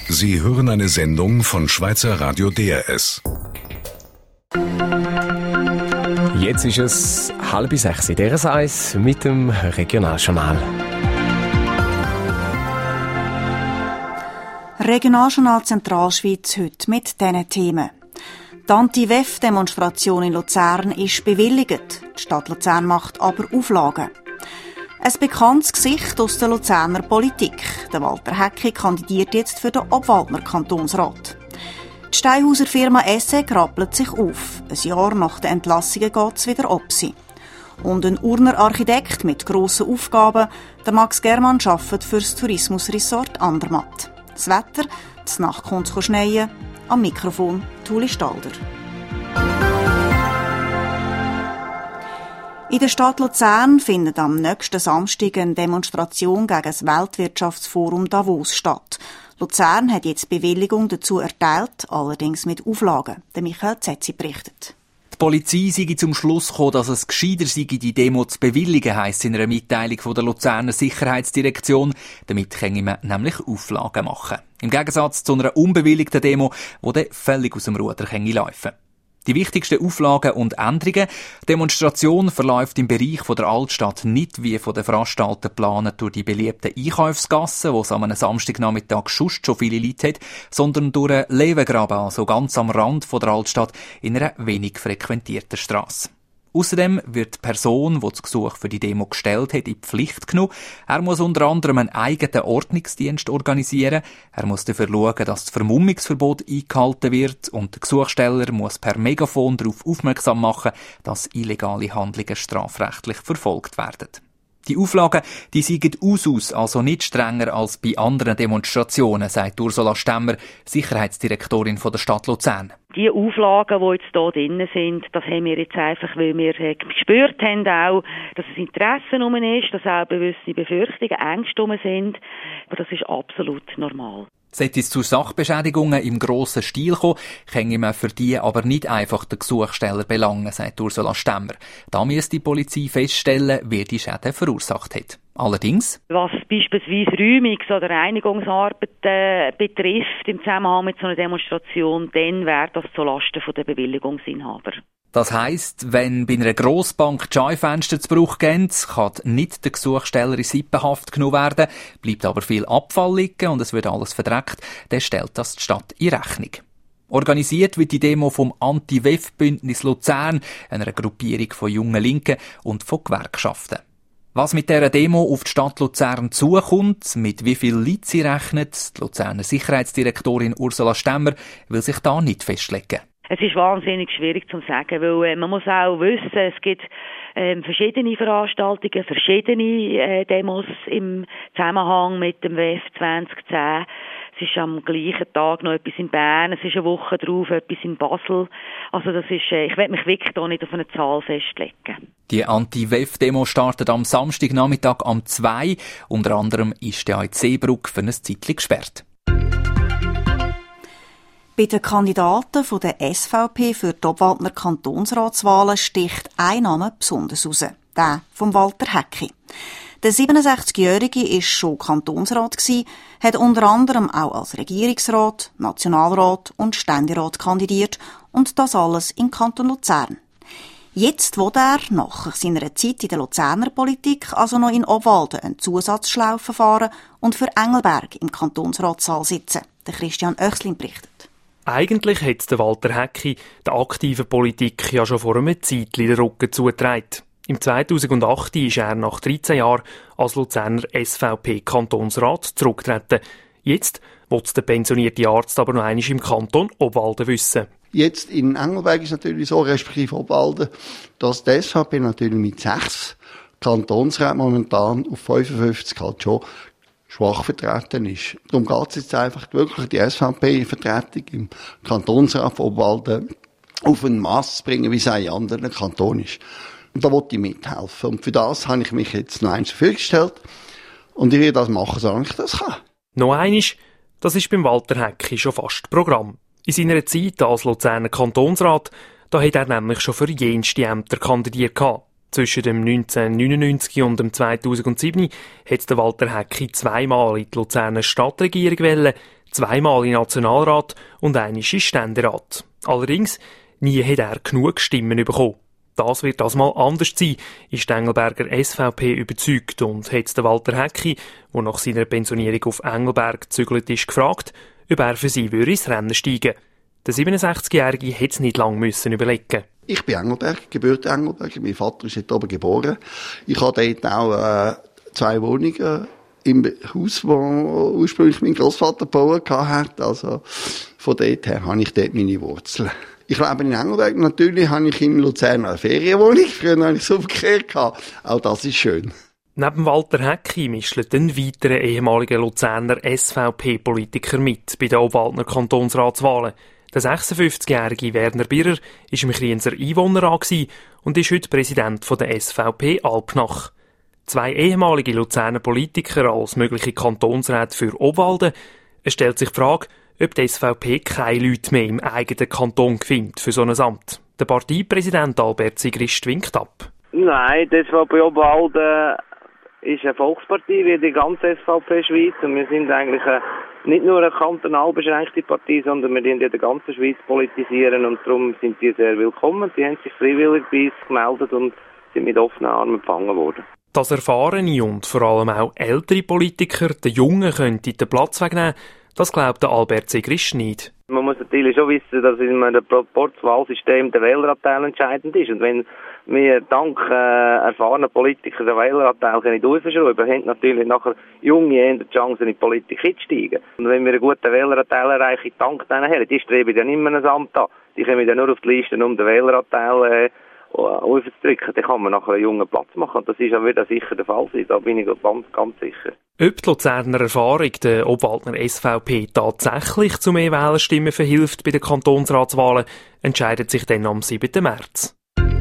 Sie hören eine Sendung von Schweizer Radio DRS. Jetzt ist es 5:30, DRS 1 mit dem Regionaljournal. Regionaljournal Zentralschweiz heute mit diesen Themen. Die Anti-WEF-Demonstration in Luzern ist bewilligt. Die Stadt Luzern macht aber Auflagen. Ein bekanntes Gesicht aus der Luzerner Politik. Der Walter Häcki kandidiert jetzt für den Obwaldner Kantonsrat. Die Steinhauser Firma Essek rappelt sich auf. Ein Jahr nach den Entlassungen geht es wieder ob sie. Und ein Urner Architekt mit grossen Aufgaben, der Max Germann, arbeitet für das Tourismusresort Andermatt. Das Wetter, die Nacht kommt es schneien. Am Mikrofon Tuli Stalder. In der Stadt Luzern findet am nächsten Samstag eine Demonstration gegen das Weltwirtschaftsforum Davos statt. Luzern hat jetzt Bewilligung dazu erteilt, allerdings mit Auflagen. Der Michael Zetzi berichtet. Die Polizei sei zum Schluss gekommen, dass es gescheiter sei, die Demo zu bewilligen, heisst in einer Mitteilung von der Luzerner Sicherheitsdirektion. Damit könne man nämlich Auflagen machen. Im Gegensatz zu einer unbewilligten Demo, die dann völlig aus dem Ruder laufen. Die wichtigsten Auflagen und Änderungen. Die Demonstration verläuft im Bereich von der Altstadt nicht wie von den Veranstaltern geplant durch die beliebten Einkaufsgassen, wo es am Samstagnachmittag schon viele Leute hat, sondern durch einen Levengraben, also ganz am Rand von der Altstadt, in einer wenig frequentierten Strasse. Außerdem wird die Person, die das Gesuch für die Demo gestellt hat, in die Pflicht genommen. Er muss unter anderem einen eigenen Ordnungsdienst organisieren. Er muss dafür schauen, dass das Vermummungsverbot eingehalten wird und der Gesuchsteller muss per Megafon darauf aufmerksam machen, dass illegale Handlungen strafrechtlich verfolgt werden. Die Auflagen, die seien aus, also nicht strenger als bei anderen Demonstrationen, sagt Ursula Stemmer, Sicherheitsdirektorin von der Stadt Luzern. Die Auflagen, die jetzt hier drin sind, das haben wir jetzt einfach, weil wir gespürt haben auch, dass es Interesse rum ist, dass auch bewusste Befürchtungen, Ängste rum sind. Aber das ist absolut normal. Sollte es zu Sachbeschädigungen im grossen Stil kommen, könne man für die aber nicht einfach den Gesuchsteller belangen, sagt Ursula Stemmer. Da müsste die Polizei feststellen, wer die Schäden verursacht hat. Allerdings, was beispielsweise Räumungs- oder Reinigungsarbeiten betrifft im Zusammenhang mit so einer Demonstration, dann wäre das zulasten der Bewilligungsinhaber. Das heisst, wenn bei einer Grossbank die Scheifenster zu Bruch gehen, kann nicht der Gesuchsteller in Sippenhaft genommen werden, bleibt aber viel Abfall liegen und es wird alles verdreckt, dann stellt das die Stadt in Rechnung. Organisiert wird die Demo vom Anti-WEF-Bündnis Luzern, einer Gruppierung von jungen Linken und von Gewerkschaften. Was mit dieser Demo auf die Stadt Luzern zukommt, mit wie viel Leuten sie rechnet, die Luzerner Sicherheitsdirektorin Ursula Stemmer will sich da nicht festlegen. Es ist wahnsinnig schwierig zu sagen, weil man muss auch wissen, es gibt verschiedene Veranstaltungen, verschiedene Demos im Zusammenhang mit dem WEF 2010. Es ist am gleichen Tag noch etwas in Bern, es ist eine Woche drauf etwas in Basel. Also das ist, ich will mich wirklich da nicht auf eine Zahl festlegen. Die Anti-WEF-Demo startet am Samstagnachmittag um 2. Unter anderem ist der Seebrugg für ein Zeitchen gesperrt. Bei den Kandidaten von der SVP für die Obwaldner Kantonsratswahlen sticht ein Name besonders raus, der von Walter Häcki. Der 67-Jährige war schon Kantonsrat, hat unter anderem auch als Regierungsrat, Nationalrat und Ständerat kandidiert und das alles im Kanton Luzern. Jetzt will er nach seiner Zeit in der Luzerner Politik also noch in Obwalden einen Zusatzschlaufe fahren und für Engelberg im Kantonsratssaal sitzen. Der Christian Oechslin berichtet. Eigentlich hat der Walter Häcki der aktiven Politik ja schon vor einem Zeitchen den Rücken zugetragen. Im 2008 ist er nach 13 Jahren als Luzerner SVP-Kantonsrat zurückgetreten. Jetzt will der pensionierte Arzt aber noch einmal im Kanton Obwalden wissen. Jetzt in Engelberg ist natürlich so, respektive Obwalden, dass die SVP natürlich mit 6 Kantonsräten momentan auf 55 halt schon schwach vertreten ist. Darum geht es jetzt einfach wirklich, die SVP-Vertretung im Kantonsrat von Obwalden auf ein Mass zu bringen, wie es in anderen Kantonen ist. Und da wollte ich mithelfen. Und für das habe ich mich jetzt noch einmal vorgestellt. Und ich werde das machen, solange ich das kann. Noch einmal, das ist beim Walter Häcki schon fast Programm. In seiner Zeit als Luzerner Kantonsrat, da hat er nämlich schon für jenste Ämter kandidiert. Zwischen dem 1999 und dem 2007 hat der Walter Häcki zweimal in die Luzerner Stadtregierung wollen, zweimal in Nationalrat und einmal in Ständerat. Allerdings, nie hat er genug Stimmen bekommen. Das wird das mal anders sein, ist die Engelberger SVP überzeugt und hat den Walter Häcki, der nach seiner Pensionierung auf Engelberg gezügelt ist, gefragt, ob er für sie ins Rennen steigen würde. Der 67-Jährige hätte es nicht lange überlegen. Ich bin Engelberg, Gebürter Engelberg. Mein Vater ist dort oben geboren. Ich habe dort auch 2 Wohnungen im Haus, wo ursprünglich mein Großvater gebaut hat. Also von dort her habe ich dort meine Wurzeln. Ich lebe in Engelberg. Natürlich habe ich in Luzern eine Ferienwohnung. Früher hatte ich so verkehrt. Auch das ist schön. Neben Walter Häcki mischt ein weiterer ehemaliger Luzerner SVP-Politiker mit bei den Obwaldner Kantonsratswahlen. Der 56-jährige Werner Birrer war im Krienzer Einwohnerrat und ist heute Präsident der SVP Alpnach. 2 ehemalige Luzerner Politiker als mögliche Kantonsräte für Obwalden. Es stellt sich die Frage, ob die SVP keine Leute mehr im eigenen Kanton findet für so ein Amt. Der Parteipräsident Albert Sigrist winkt ab. Nein, die SVP Obwalden ist eine Volkspartie wie die ganze SVP Schweiz und wir sind eigentlich nicht nur eine kantonal beschränkte Partei, sondern wir in der ganzen Schweiz politisieren und darum sind die sehr willkommen. Sie haben sich freiwillig bei uns gemeldet und sind mit offenen Armen empfangen worden. Dass erfahrene und vor allem auch ältere Politiker den Jungen könnten den Platz wegnehmen, das glaubt Albert Sigrist nicht. Man muss natürlich schon wissen, dass in einem Proporzwahlsystem der Wähleranteil entscheidend ist. Und wenn wir dank erfahrener Politiker den Wähleranteil nicht aufschrauben, haben natürlich nachher Junge eher die Chance, in die Politik einzusteigen. Und wenn wir einen guten Wähleranteil erreichen, dank diesen Herren, die streben ja nicht mehr ein Amt an. Die kommen ja nur auf die Liste, um den Wähleranteil aufzudrücken. Dann kann man nachher einen jungen Platz machen. Und das ist ja wieder sicher der Fall sein. Da bin ich ganz sicher. Ob die Luzerner Erfahrung der Obwaldner SVP tatsächlich zu mehr Wählerstimmen verhilft bei den Kantonsratswahlen, entscheidet sich dann am 7. März.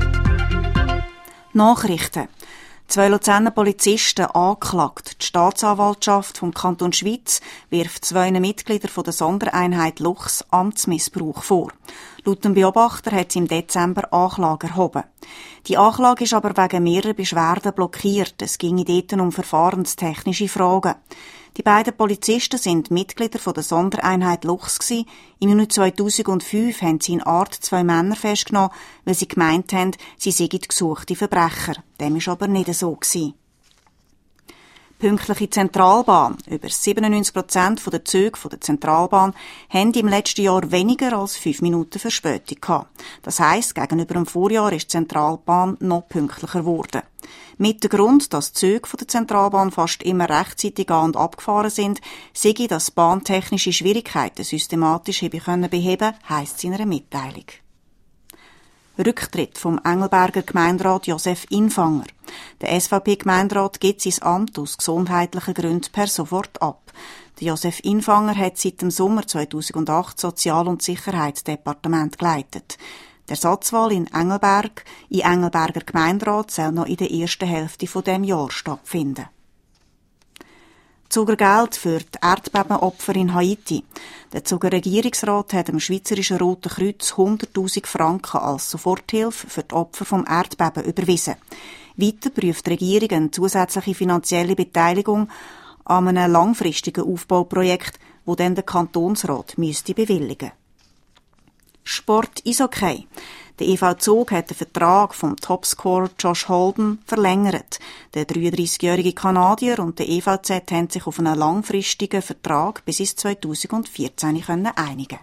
Nachrichten. 2 Luzerner Polizisten angeklagt. Die Staatsanwaltschaft vom Kanton Schwyz wirft 2 Mitgliedern der Sondereinheit Luchs Amtsmissbrauch vor. Laut dem Beobachter hat sie im Dezember Anklage erhoben. Die Anklage ist aber wegen mehrerer Beschwerden blockiert. Es ginge dort um verfahrenstechnische Fragen. Die beiden Polizisten sind Mitglieder der Sondereinheit Luchs gsi. Im Jahr 2005 haben sie in Art 2 Männer festgenommen, weil sie gemeint haben, sie seien gesuchte Verbrecher. Dem war aber nicht so gewesen. Pünktliche Zentralbahn. Über 97% der Züge der Zentralbahn haben im letzten Jahr weniger als 5 Minuten Verspätung gehabt. Das heisst, gegenüber dem Vorjahr ist die Zentralbahn noch pünktlicher geworden. Mit dem Grund, dass die Züge der Zentralbahn fast immer rechtzeitig an- und abgefahren sind, sei das bahntechnische Schwierigkeiten systematisch beheben, heisst es in einer Mitteilung. Rücktritt vom Engelberger Gemeinderat Josef Infanger. Der SVP-Gemeinderat gibt sein Amt aus gesundheitlichen Gründen per sofort ab. Der Josef Infanger hat seit dem Sommer 2008 Sozial- und Sicherheitsdepartement geleitet. Die Ersatzwahl in Engelberger Gemeinderat soll noch in der ersten Hälfte von dem Jahr stattfinden. Zuckergeld für die Erdbebenopfer in Haiti. Der Zuger Regierungsrat hat dem Schweizerischen Roten Kreuz 100.000 Franken als Soforthilfe für die Opfer vom Erdbeben überwiesen. Weiter prüft die Regierung eine zusätzliche finanzielle Beteiligung an einem langfristigen Aufbauprojekt, das dann der Kantonsrat müsste bewilligen. Sport Eishockey. Der EV Zug hat den Vertrag vom Topscorer Josh Holden verlängert. Der 33-jährige Kanadier und der EVZ haben sich auf einen langfristigen Vertrag bis ins 2014 einigen.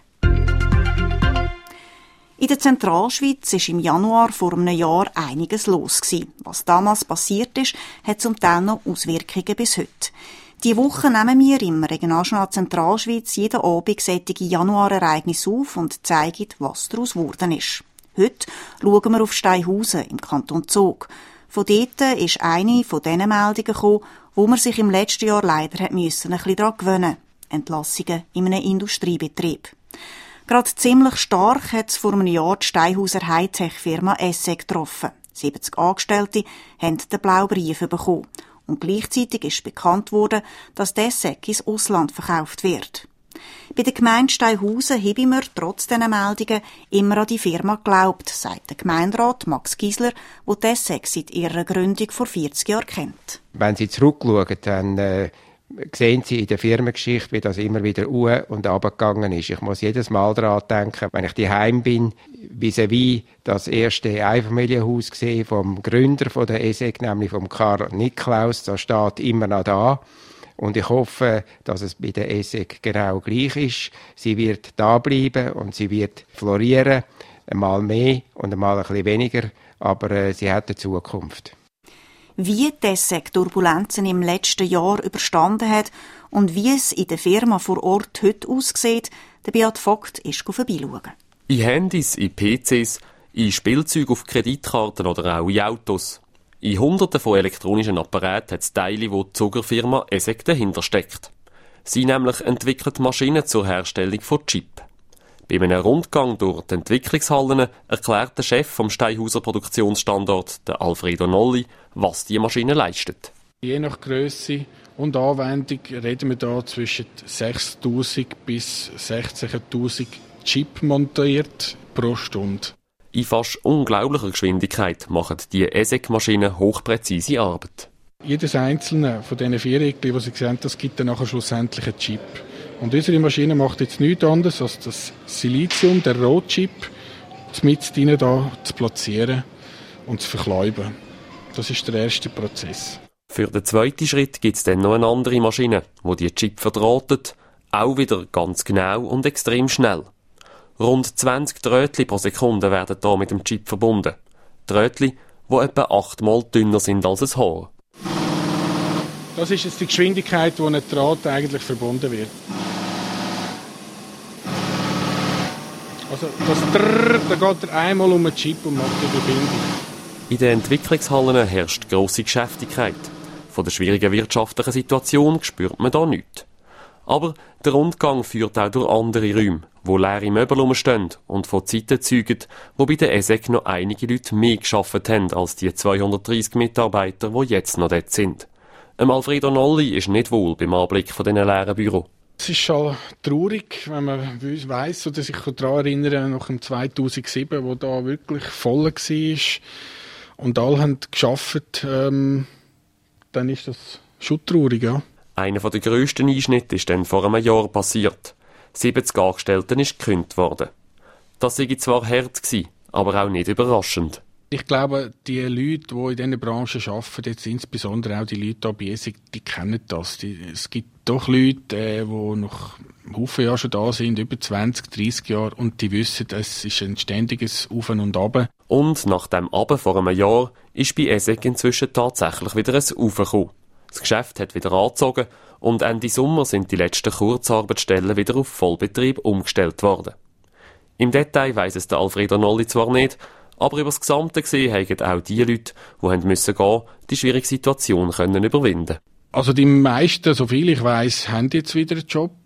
In der Zentralschweiz war im Januar vor einem Jahr einiges los gewesen. Was damals passiert ist, hat zum Teil noch Auswirkungen bis heute. Diese Woche nehmen wir im Regionaljournal Zentralschweiz jeden Abend solche Januarereignisse auf und zeigen, was daraus geworden ist. Heute schauen wir auf Steinhausen im Kanton Zug. Von dort ist eine von diesen Meldungen gekommen, wo man sich im letzten Jahr leider ein bisschen daran gewöhnen musste. Entlassungen in einem Industriebetrieb. Gerade ziemlich stark hat es vor einem Jahr die Steinhauser Hightech-Firma Essek getroffen. 70 Angestellte haben den blauen Brief bekommen. Und gleichzeitig ist bekannt worden, dass die Essek ins Ausland verkauft wird. Bei der Gemeinde Steinhausen haben wir trotz diesen Meldungen immer an die Firma geglaubt, sagt der Gemeinderat Max Giesler, der die Essek seit ihrer Gründung vor 40 Jahren kennt. Wenn Sie zurückschauen, dann sehen Sie in der Firmengeschichte, wie das immer wieder hoch und runtergegangen ist. Ich muss jedes Mal daran denken, wenn ich daheim bin, vis-à-vis das erste Einfamilienhaus gesehen vom Gründer von der ESEG, nämlich vom Karl Niklaus, das steht immer noch da. Und ich hoffe, dass es bei der ESEG genau gleich ist. Sie wird da bleiben und sie wird florieren, einmal mehr und einmal ein bisschen weniger, aber sie hat eine Zukunft. Wie die ESEG Turbulenzen im letzten Jahr überstanden hat und wie es in der Firma vor Ort heute aussieht, der Beat Vogt ist vorbeischauen. In Handys, in PCs, in Spielzeugen auf Kreditkarten oder auch in Autos. In Hunderten von elektronischen Apparaten hat es Teile, die die Zuckerfirma ESEG dahinter steckt. Sie nämlich entwickelt Maschinen zur Herstellung von Chip. Bei einem Rundgang durch die Entwicklungshallen erklärt der Chef vom Steinhauser Produktionsstandort, der Alfredo Nolli, was die Maschine leistet. Je nach Grösse und Anwendung reden wir da zwischen 6'000 bis 16'000 Chip montiert pro Stunde. In fast unglaublicher Geschwindigkeit machen die ESEG-Maschinen hochpräzise Arbeit. Jedes einzelne von diesen 4 Eckchen, die Sie sehen, das gibt dann nachher schlussendlich einen Chip. Und unsere Maschine macht jetzt nichts anderes, als das Silizium, der Rohchip, mit ihnen da zu platzieren und zu verkleiben. Das ist der erste Prozess. Für den zweiten Schritt gibt es dann noch eine andere Maschine, die die Chip verdrahtet, auch wieder ganz genau und extrem schnell. Rund 20 Drötchen pro Sekunde werden hier mit dem Chip verbunden. Drötchen, die etwa 8-mal dünner sind als ein Haar. Das ist jetzt die Geschwindigkeit, wo ein Draht eigentlich verbunden wird. Also das Drrrr, da geht er einmal um den Chip und macht die Verbindung. In den Entwicklungshallen herrscht grosse Geschäftigkeit. Von der schwierigen wirtschaftlichen Situation spürt man da nichts. Aber der Rundgang führt auch durch andere Räume, wo leere Möbel rumstehen und von Zeiten zeugen, wo bei der ESEG noch einige Leute mehr gearbeitet haben als die 230 Mitarbeiter, die jetzt noch dort sind. Alfredo Nolli ist nicht wohl beim Anblick von diesen leeren Büros. Es ist schon traurig, wenn man weiss oder sich daran erinnern, nach dem 2007, wo da wirklich voll war und alle haben gearbeitet, dann ist das schon traurig, ja. Einer der grössten Einschnitte ist dann vor einem Jahr passiert. 70 Angestellten ist gekündigt worden. Das sei zwar hart gewesen, aber auch nicht überraschend. Ich glaube, die Leute, die in diesen Branchen arbeiten, jetzt insbesondere auch die Leute hier bei ESEG, die kennen das. Es gibt doch Leute, die noch Haufen Jahre schon da sind, über 20, 30 Jahre, und die wissen, es ist ein ständiges Auf und Ab. Und nach dem Ab vor einem Jahr ist bei ESEG inzwischen tatsächlich wieder ein Auf gekommen. Das Geschäft hat wieder angezogen und Ende Sommer sind die letzten Kurzarbeitsstellen wieder auf Vollbetrieb umgestellt worden. Im Detail weiss es der Alfredo Nolli zwar nicht, aber über das Gesamte gesehen haben auch die Leute, die gehen mussten, die schwierige Situation können überwinden. Also die meisten, soviel ich weiss, haben jetzt wieder einen Job.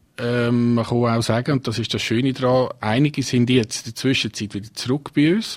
Man kann auch sagen, und das ist das Schöne daran, einige sind jetzt in der Zwischenzeit wieder zurück bei uns,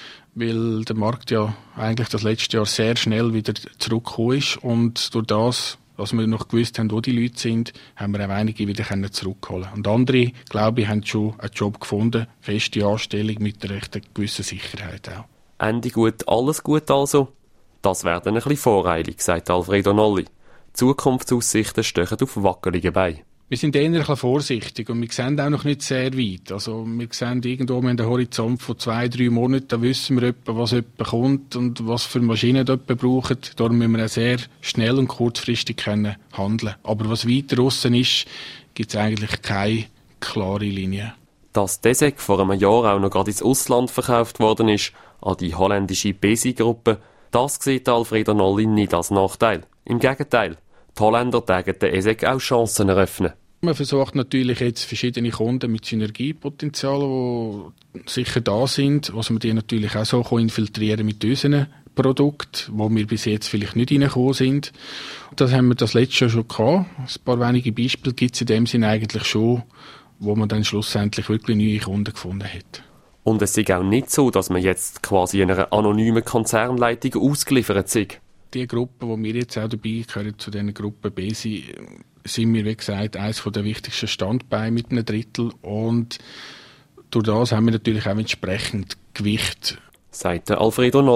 weil der Markt ja eigentlich das letzte Jahr sehr schnell wieder zurückgekommen ist, und durch das, was wir noch gewusst haben, wo die Leute sind, haben wir auch einige wieder zurückholen. Und andere, glaube ich, haben schon einen Job gefunden, feste Anstellung mit einer recht gewissen Sicherheit auch. Ende gut, alles gut also? Das wäre dann ein bisschen voreilig, sagt Alfredo Nolli. Die Zukunftsaussichten stehen auf wackeligen Beinen. Wir sind eher ein bisschen vorsichtig und wir sehen auch noch nicht sehr weit. Also wir sehen irgendwo einen Horizont von 2-3 Monaten, da wissen wir etwa, was etwa kommt und was für Maschinen etwa brauchen. Darum müssen wir auch sehr schnell und kurzfristig handeln können. Aber was weiter draussen ist, gibt es eigentlich keine klare Linie. Dass die ESEG vor einem Jahr auch noch gerade ins Ausland verkauft worden ist, an die holländische Besi-Gruppe, das sieht Alfredo Nolli nicht als Nachteil. Im Gegenteil, die Holländer tägen der ESEG auch Chancen eröffnen. Man versucht natürlich jetzt verschiedene Kunden mit Synergiepotenzialen, die sicher da sind, was wir die natürlich auch so infiltrieren mit unseren Produkten, wo wir bis jetzt vielleicht nicht reingekommen sind. Das haben wir das letzte Jahr schon gehabt. Ein paar wenige Beispiele gibt es in dem Sinne eigentlich schon, wo man dann schlussendlich wirklich neue Kunden gefunden hat. Und es ist auch nicht so, dass man jetzt quasi einer anonymen Konzernleitung ausgeliefert sind. Die Gruppe, wo wir jetzt auch dabei gehören, zu dieser Gruppe Besi, sind wir, wie gesagt, eines der wichtigsten Standbeine mit einem Drittel. Und durch das haben wir natürlich auch entsprechend Gewicht. Sagt Alfredo Nolli.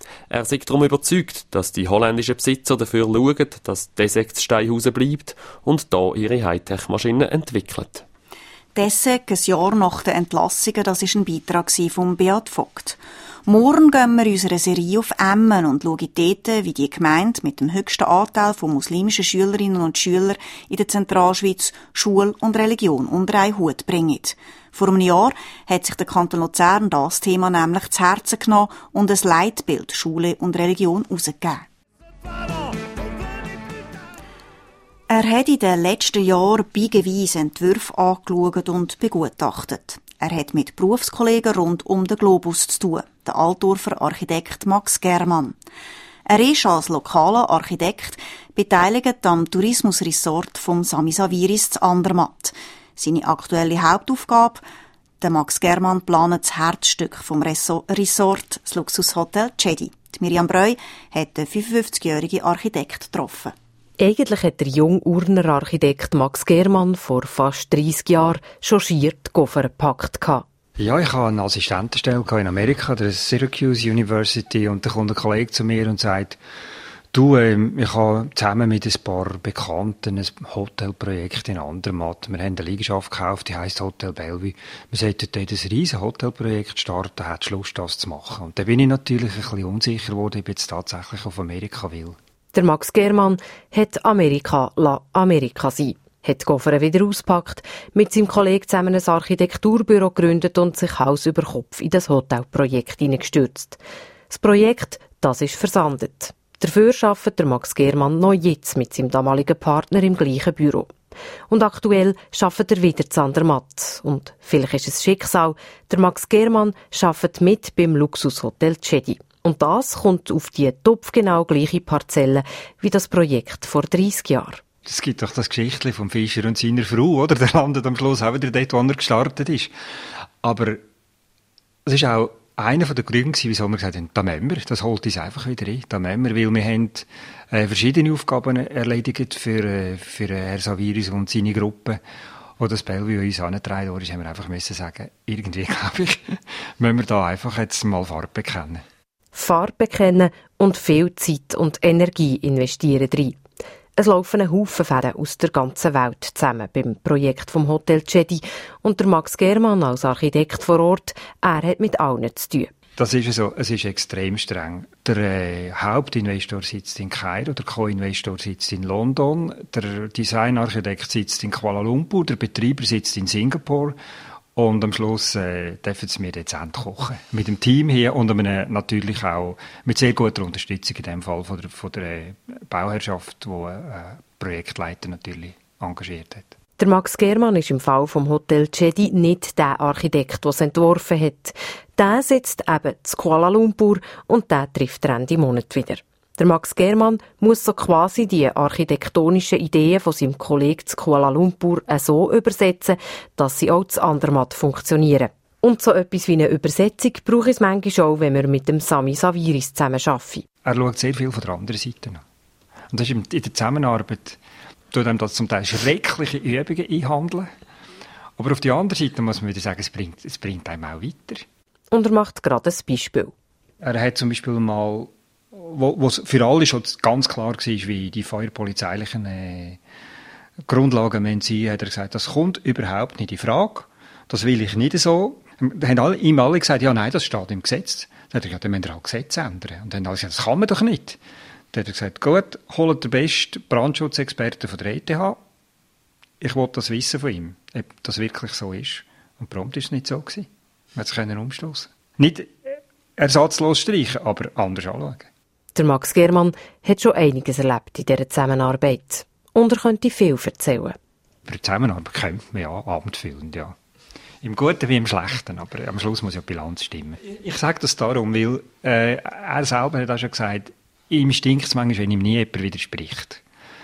Er sei darum überzeugt, dass die holländischen Besitzer dafür schauen, dass Dessex Steinhausen bleibt und da ihre Hightech-Maschinen entwickelt. Dessex, ein Jahr nach den Entlassungen, das war ein Beitrag von Beat Vogt. Morgen gehen wir in unserer Serie auf Emmen und schauen dort, wie die Gemeinde mit dem höchsten Anteil von muslimischen Schülerinnen und Schülern in der Zentralschweiz Schule und Religion unter einen Hut bringt. Vor einem Jahr hat sich der Kanton Luzern das Thema nämlich zu Herzen genommen und ein Leitbild Schule und Religion herausgegeben. Er hat in den letzten Jahren beigeweise Entwürfe angeschaut und begutachtet. Er hat mit Berufskollegen rund um den Globus zu tun, der Altdorfer Architekt Max Germann. Er ist als lokaler Architekt beteiligt am Tourismusresort vom Sami Saviris zu Andermatt. Seine aktuelle Hauptaufgabe? Der Max Germann plant das Herzstück vom Resort, das Luxushotel Chedi. Miriam Breu hat den 55-jährigen Architekt getroffen. Eigentlich hat der junge Urner Architekt Max Germann vor fast 30 Jahren schon schier die Koffer gepackt. Ja, ich hatte eine Assistentenstelle in Amerika, der Syracuse University, und da kommt ein Kollege zu mir und sagt, du, ich habe zusammen mit ein paar Bekannten ein Hotelprojekt in Andermatt. Wir haben eine Liegenschaft gekauft, die heisst Hotel Bellevue. Wir sollten dort ein riesen Hotelprojekt starten, hättest du Lust, das zu machen? Und da bin ich natürlich ein bisschen unsicher geworden, ob ich jetzt tatsächlich auf Amerika will. Der Max Germann hat Amerika sein. Hat die Koffer wieder ausgepackt, mit seinem Kollegen zusammen ein Architekturbüro gegründet und sich Haus über Kopf in das Hotelprojekt hineingestürzt. Das Projekt, das ist versandet. Dafür arbeitet der Max Germann noch jetzt mit seinem damaligen Partner im gleichen Büro. Und aktuell arbeitet er wieder zu Andermatt. Und vielleicht ist es Schicksal, der Max Germann arbeitet mit beim Luxushotel Chedi. Und das kommt auf die topfgenau gleiche Parzelle wie das Projekt vor 30 Jahren. Es gibt doch das Geschichtchen vom Fischer und seiner Frau, oder? Der landet am Schluss auch wieder dort, wo er gestartet ist. Aber es ist auch einer der Gründe, wieso wir gesagt haben, da müssen wir, das holt uns einfach wieder rein. Da müssen wir, weil wir haben verschiedene Aufgaben erledigt für Herrn Saviris und seine Gruppe. Und das Bellevue uns angetragen ist, haben wir einfach müssen sagen, irgendwie, glaube ich, müssen wir da einfach jetzt mal Farbe bekennen. Farbe bekennen und viel Zeit und Energie investieren rein. Es laufen ein Haufen Fäden aus der ganzen Welt zusammen beim Projekt vom Hotel Chedi. Und der Max Germann als Architekt vor Ort, er hat mit allen zu tun. Das ist so, es ist extrem streng. Der Hauptinvestor sitzt in Kairo, der Co-Investor sitzt in London, der Designarchitekt sitzt in Kuala Lumpur, der Betreiber sitzt in Singapur. Und am Schluss dürfen sie mir jetzt kochen. Mit dem Team hier und natürlich auch mit sehr guter Unterstützung in dem Fall von der Bauherrschaft, die Projektleiter natürlich engagiert hat. Der Max Germann ist im Fall vom Hotel Chedi nicht der Architekt, der es entworfen hat. Der sitzt eben in Kuala Lumpur und der trifft er Ende Monat wieder. Der Max Germann muss so quasi die architektonischen Ideen von seinem Kollegen zu Kuala Lumpur so übersetzen, dass sie auch zu Andermatt funktionieren. Und so etwas wie eine Übersetzung braucht es manchmal auch, wenn wir mit dem Sami Saviris zusammen arbeiten. Er schaut sehr viel von der anderen Seite an. Und das ist in der Zusammenarbeit, tut ihm das zum Teil schreckliche Übungen einhandeln. Aber auf der anderen Seite muss man wieder sagen, es bringt einem auch weiter. Und er macht gerade ein Beispiel. Er hat zum Beispiel mal, wo es für alle schon ganz klar war, wie die feuerpolizeilichen Grundlagen sein müssen, hat er gesagt, das kommt überhaupt nicht in Frage. Das will ich nicht so. Dann haben ihm alle gesagt, ja, nein, das steht im Gesetz. Dann hat er gesagt, dann müssen wir auch Gesetz ändern. Und dann haben alle gesagt, das kann man doch nicht. Dann hat er gesagt, gut, holt den besten Brandschutzexperten von der ETH. Ich will das wissen von ihm, ob das wirklich so ist. Und prompt war es nicht so gewesen. Man hat sich umstoßen. Nicht ersatzlos streichen, aber anders anschauen. Der Max Germann hat schon einiges erlebt in dieser Zusammenarbeit. Und er könnte viel erzählen. Über die Zusammenarbeit kennt man ja abendfüllend, ja. Im Guten wie im Schlechten, aber am Schluss muss ja die Bilanz stimmen. Ich sage das darum, weil er selber hat auch schon gesagt, ihm stinkt es manchmal, wenn ihm nie jemand widerspricht.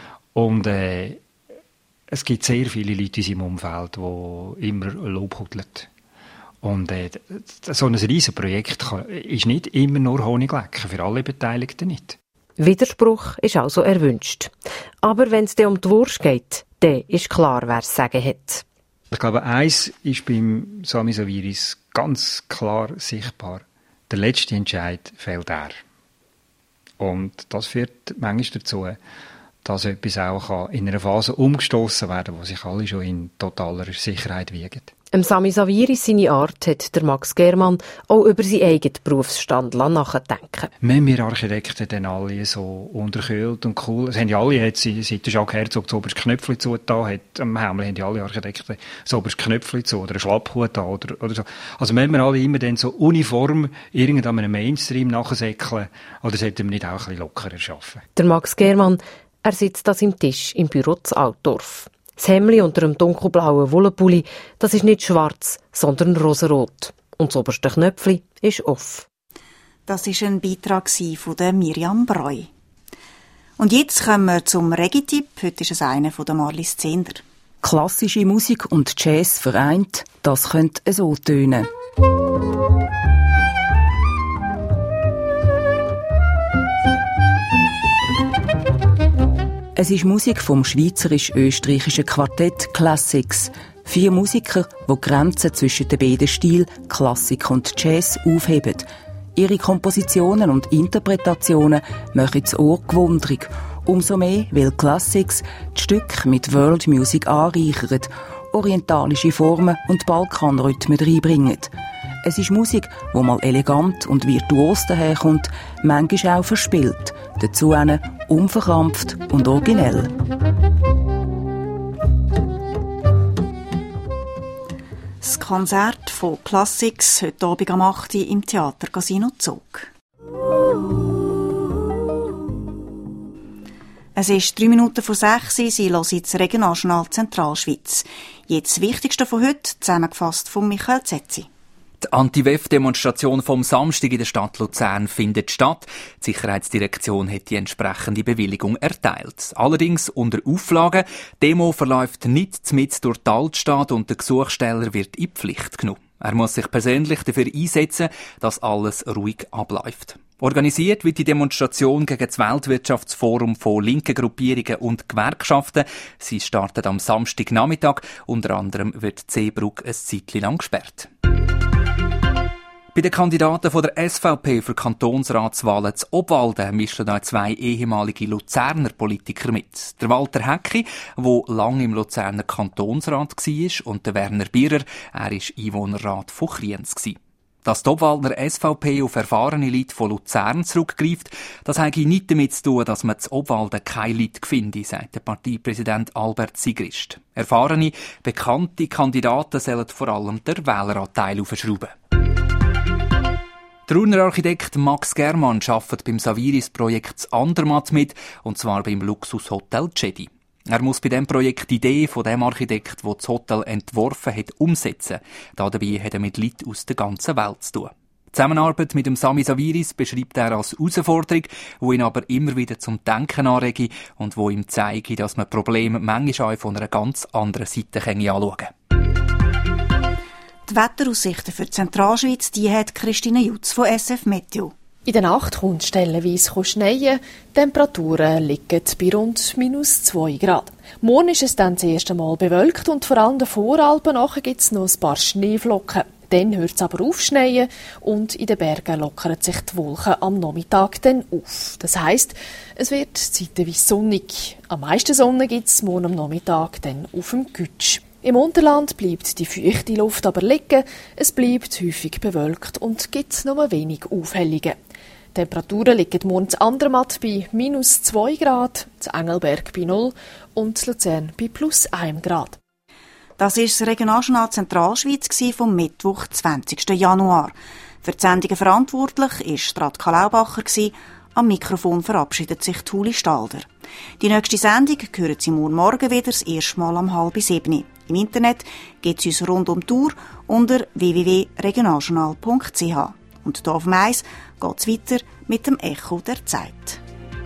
Und es gibt sehr viele Leute in seinem Umfeld, die immer lobhudeln. Und so ein riesen Projekt ist nicht immer nur Honiglecken, für alle Beteiligten nicht. Widerspruch ist also erwünscht. Aber wenn es um die Wurst geht, dann ist klar, wer es sagen hat. Ich glaube, eins ist beim Sami Saviris ganz klar sichtbar. Der letzte Entscheid fällt er. Und das führt manchmal dazu, dass etwas auch in einer Phase umgestoßen werden kann, wo sich alle schon in totaler Sicherheit wiegen. Sami Saviris seine Art hat der Max Germann auch über seinen eigenen Berufsstand nachdenken. Wenn wir Architekten dann alle so unterkühlt und cool, es haben ja alle, seit der Jacques Herzog so oberst Knöpfchen zugetan hat, am Hemmel haben ja alle Architekten so oberst Knöpfchen zu oder einen Schlapphut an oder so. Also wenn wir alle immer dann so uniform irgendeinem Mainstream nachsäckeln, oder sollten wir nicht auch ein bisschen lockerer arbeiten? Der Max Germann, er sitzt an seinem Tisch im Büro zu Altdorf. Das Hemdli unter einem dunkelblauen Wollenpulli, das ist nicht schwarz, sondern rosarot. Und das oberste Knöpfchen ist off. Das war ein Beitrag von Miriam Breu. Und jetzt kommen wir zum Reggae-Tipp. Heute ist es einer von der Marlies Zehnder. Klassische Musik und Jazz vereint, das könnte so tönen. Es ist Musik vom schweizerisch-österreichischen Quartett Classics. 4 Musiker, die die Grenzen zwischen den beiden Stilen Klassik und Jazz aufheben. Ihre Kompositionen und Interpretationen machen das Ohr gewundrig. Umso mehr, weil Classics die Stücke mit World Music anreichern, orientalische Formen und Balkanrhythmen reinbringen. Es ist Musik, die mal elegant und virtuos daherkommt, manchmal auch verspielt, dazu unverkrampft und originell. Das Konzert von Classics heute Abend am 8 Uhr im Theater Casino Zug. Es ist 3 Minuten vor 6 Uhr, Sie hören das Regionaljournal Zentralschweiz. Jetzt das Wichtigste von heute, zusammengefasst von Michael Zetzi. Die Anti-WEF-Demonstration vom Samstag in der Stadt Luzern findet statt. Die Sicherheitsdirektion hat die entsprechende Bewilligung erteilt. Allerdings unter Auflagen. Die Demo verläuft nicht mitten durch die Altstadt und der Gesuchsteller wird in die Pflicht genommen. Er muss sich persönlich dafür einsetzen, dass alles ruhig abläuft. Organisiert wird die Demonstration gegen das Weltwirtschaftsforum von linken Gruppierungen und Gewerkschaften. Sie startet am Samstagnachmittag. Unter anderem wird Zeebrugg ein Zeitchen lang gesperrt. Bei den Kandidaten von der SVP für Kantonsratswahlen zu Obwalden mischen da 2 ehemalige Luzerner Politiker mit. Der Walter Häcki, der lange im Luzerner Kantonsrat war, und der Werner Bierer, er war Einwohnerrat von Kriens. Dass die Obwaldner SVP auf erfahrene Leute von Luzern zurückgreift, das hat nichts damit zu tun, dass man zu Obwalden keine Leute finde, sagt der Parteipräsident Albert Sigrist. Erfahrene, bekannte Kandidaten sollen vor allem der Wähleranteil aufschrauben. Der Urner Architekt Max Germann arbeitet beim Saviris-Projekt Andermatt mit, und zwar beim Luxushotel Jedi. Er muss bei diesem Projekt die Idee von dem Architekt, der das Hotel entworfen hat, umsetzen. Dabei hat er mit Leuten aus der ganzen Welt zu tun. Die Zusammenarbeit mit dem Sami Saviris beschreibt er als Herausforderung, die ihn aber immer wieder zum Denken anregt und wo ihm zeigt, dass man Probleme manchmal auch von einer ganz anderen Seite anschauen kann. Die Wetteraussichten für die Zentralschweiz, die hat Christine Jutz von SF Meteo. In der Nacht kommt stellenweise schneien. Temperaturen liegen bei rund -2 Grad. Morgen ist es dann das erste Mal bewölkt und vor allem in den Voralpen nachher gibt es noch ein paar Schneeflocken. Dann hört es aber auf schneien und in den Bergen lockern sich die Wolken am Nachmittag dann auf. Das heisst, es wird zeitweise sonnig. Am meisten Sonne gibt es morgen am Nachmittag dann auf dem Gütsch. Im Unterland bleibt die feuchte Luft aber liegen, es bleibt häufig bewölkt und gibt nur wenig Aufhellungen. Die Temperaturen liegen morgen in Andermatt bei -2 Grad, in Engelberg bei 0 und in Luzern bei +1 Grad. Das war das Regionaljournal Zentralschweiz vom Mittwoch, 20. Januar. Für die Sendungen verantwortlich war Radka Laubacher. Am Mikrofon verabschiedet sich Tuli Stalder. Die nächste Sendung hören Sie morgen wieder, das erste Mal um 6:30. Im Internet geht es uns rund um die Uhr unter www.regionaljournal.ch. Und hier auf dem Eis geht es weiter mit dem Echo der Zeit.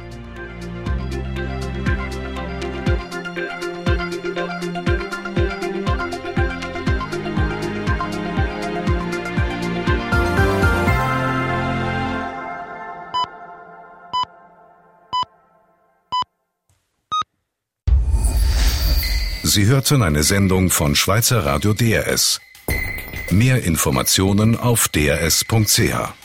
Sie hörten eine Sendung von Schweizer Radio DRS. Mehr Informationen auf drs.ch.